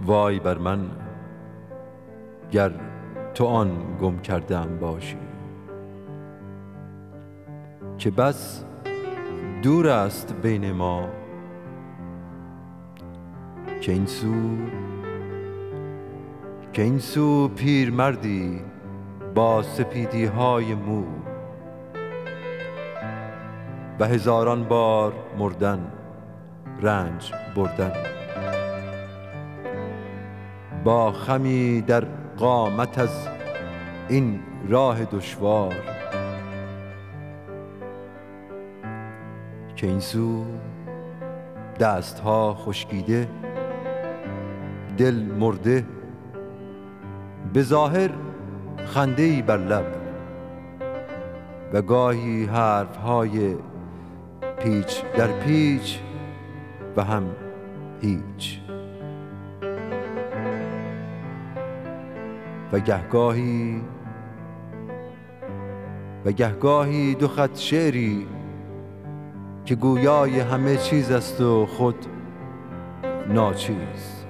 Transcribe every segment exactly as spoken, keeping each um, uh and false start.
وای بر من گر تو آن گم کرده‌ام باشی، که بس دور است بین ما، که این سو که این سو پیرمردی با سپیدی های مو و هزاران بار مردن رنج بردن، با خمی در قامت از این راه دشوار، که این سو دستها خشکیده، دل مرده، به ظاهر خنده‌ای بر لب و گاهی حرف‌های پیچ در پیچ و هم هیچ، و گهگاهی و گهگاهی دو خط شعری که گویای همه چیز است و خود ناچیز.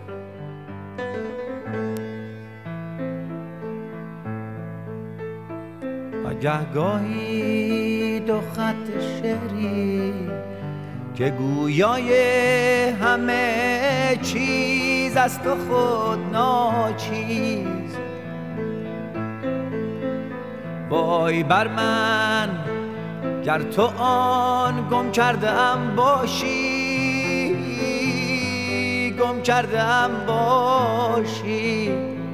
و گهگاهی دو خط شعری که گویای همه چیز است و خود ناچیز. وای بر من گر تو آن گم کرده ام باشی، گم کرده ام باشی.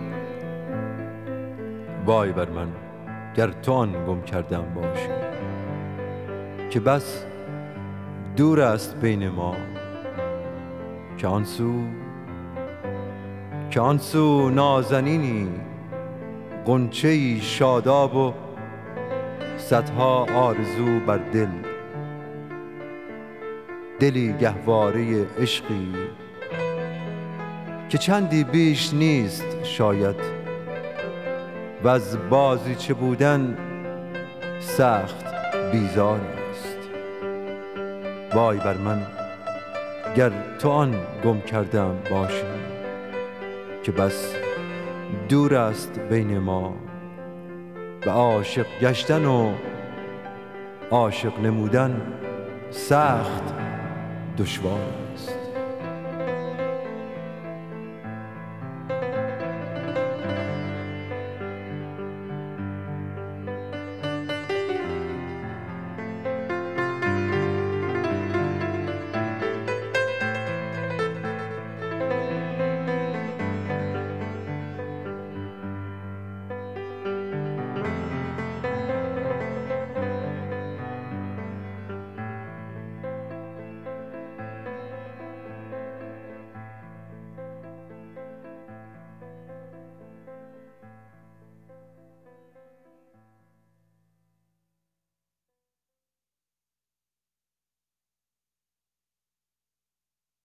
وای بر من گر تو آن گم کرده ام باشی، که بس دور است بین ما، که آن سو که آن سو نازنینی غنچه‌ای شاداب و صدها آرزو بر دل، دلی گهواره عشقی که چندی بیش نیست شاید و از بازیچه بودن سخت بیزار است. وای بر من گر تو آن گم کرده‌ام باشی، که بس دور است بین ما و عاشق گشتن و عاشق نمودن سخت دشوار است.